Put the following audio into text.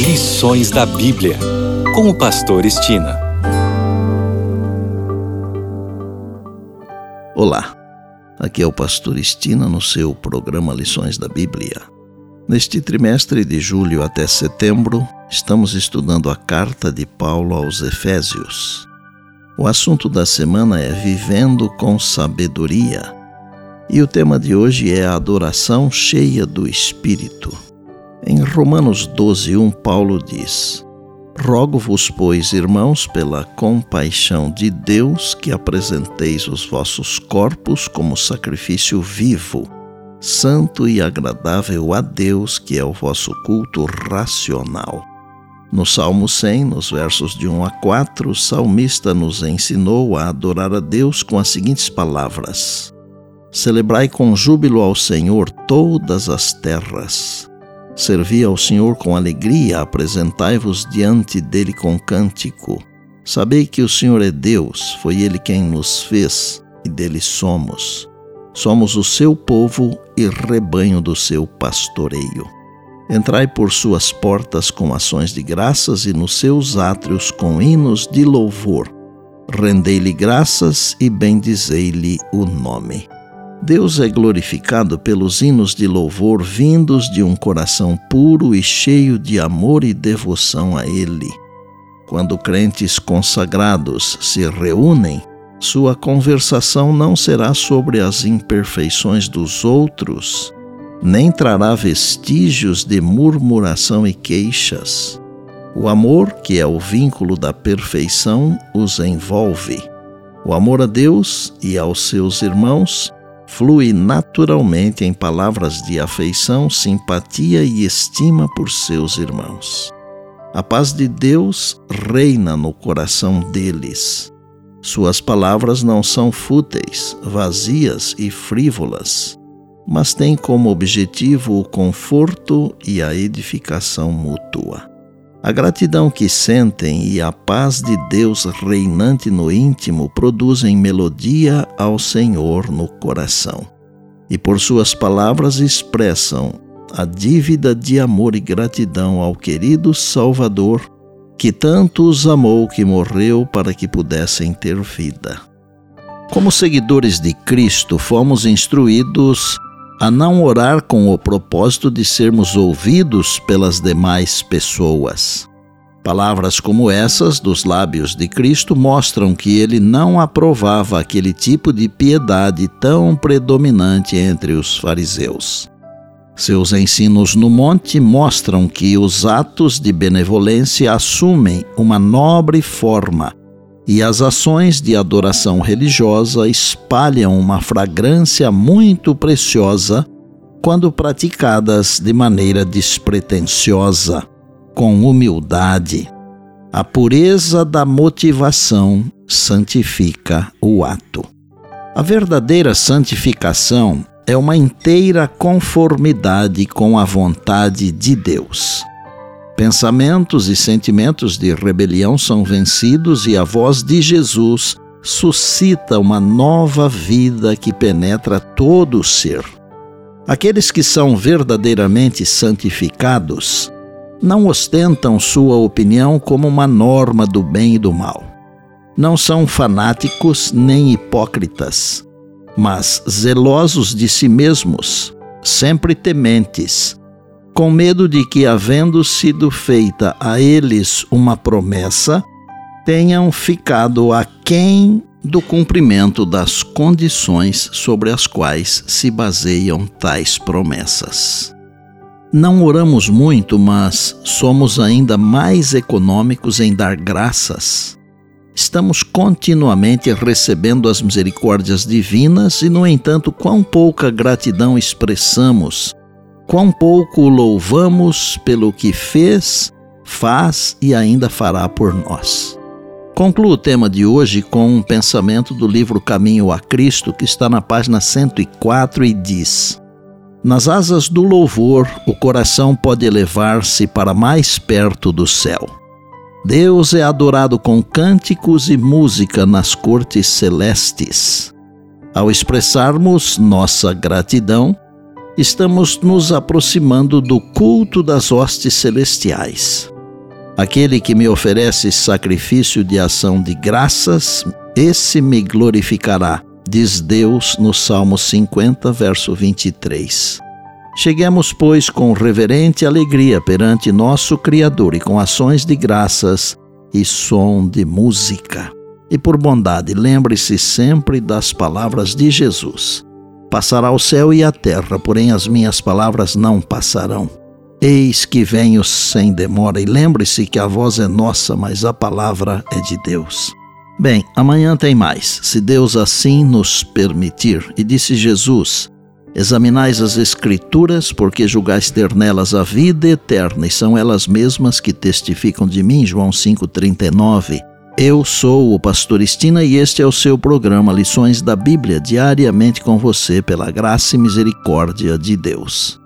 Lições da Bíblia, com o pastor Estina. Olá, aqui é o pastor Estina no seu programa Lições da Bíblia. Neste trimestre de julho até setembro, estamos estudando a carta de Paulo aos Efésios. O assunto da semana é Vivendo com Sabedoria. E o tema de hoje é a adoração cheia do Espírito. Em Romanos 12:1, Paulo diz: Rogo-vos, pois, irmãos, pela compaixão de Deus, que apresenteis os vossos corpos como sacrifício vivo, santo e agradável a Deus, que é o vosso culto racional. No Salmo 100, nos versos de 1 a 4, o salmista nos ensinou a adorar a Deus com as seguintes palavras: Celebrai com júbilo ao Senhor todas as terras. Servi ao Senhor com alegria, apresentai-vos diante dele com cântico. Sabei que o Senhor é Deus, foi ele quem nos fez e dele somos. Somos o seu povo e rebanho do seu pastoreio. Entrai por suas portas com ações de graças e nos seus átrios com hinos de louvor. Rendei-lhe graças e bendizei-lhe o nome. Deus é glorificado pelos hinos de louvor vindos de um coração puro e cheio de amor e devoção a Ele. Quando crentes consagrados se reúnem, sua conversação não será sobre as imperfeições dos outros, nem trará vestígios de murmuração e queixas. O amor, que é o vínculo da perfeição, os envolve. O amor a Deus e aos seus irmãos flui naturalmente em palavras de afeição, simpatia e estima por seus irmãos. A paz de Deus reina no coração deles. Suas palavras não são fúteis, vazias e frívolas, mas têm como objetivo o conforto e a edificação mútua. A gratidão que sentem e a paz de Deus reinante no íntimo produzem melodia ao Senhor no coração. E por suas palavras expressam a dívida de amor e gratidão ao querido Salvador, que tanto os amou que morreu para que pudessem ter vida. Como seguidores de Cristo, fomos instruídos a não orar com o propósito de sermos ouvidos pelas demais pessoas. Palavras como essas dos lábios de Cristo mostram que ele não aprovava aquele tipo de piedade tão predominante entre os fariseus. Seus ensinos no monte mostram que os atos de benevolência assumem uma nobre forma e as ações de adoração religiosa espalham uma fragrância muito preciosa quando praticadas de maneira despretensiosa, com humildade. A pureza da motivação santifica o ato. A verdadeira santificação é uma inteira conformidade com a vontade de Deus. Pensamentos e sentimentos de rebelião são vencidos e a voz de Jesus suscita uma nova vida que penetra todo o ser. Aqueles que são verdadeiramente santificados não ostentam sua opinião como uma norma do bem e do mal. Não são fanáticos nem hipócritas, mas zelosos de si mesmos, sempre tementes, com medo de que, havendo sido feita a eles uma promessa, tenham ficado aquém do cumprimento das condições sobre as quais se baseiam tais promessas. Não oramos muito, mas somos ainda mais econômicos em dar graças. Estamos continuamente recebendo as misericórdias divinas e, no entanto, quão pouca gratidão expressamos, quão pouco o louvamos pelo que fez, faz e ainda fará por nós. Concluo o tema de hoje com um pensamento do livro Caminho a Cristo, que está na página 104 e diz: Nas asas do louvor, o coração pode elevar-se para mais perto do céu. Deus é adorado com cânticos e música nas cortes celestes. Ao expressarmos nossa gratidão, estamos nos aproximando do culto das hostes celestiais. Aquele que me oferece sacrifício de ação de graças, esse me glorificará, diz Deus no Salmo 50, verso 23. Cheguemos, pois, com reverente alegria perante nosso Criador e com ações de graças e som de música. E por bondade, lembre-se sempre das palavras de Jesus. Passará o céu e a terra, porém as minhas palavras não passarão. Eis que venho sem demora, e lembre-se que a voz é nossa, mas a palavra é de Deus. Bem, amanhã tem mais, se Deus assim nos permitir. E disse Jesus: examinais as Escrituras, porque julgais ter nelas a vida eterna, e são elas mesmas que testificam de mim. João 5,39. Eu sou o pastor Estina e este é o seu programa Lições da Bíblia, diariamente com você, pela graça e misericórdia de Deus.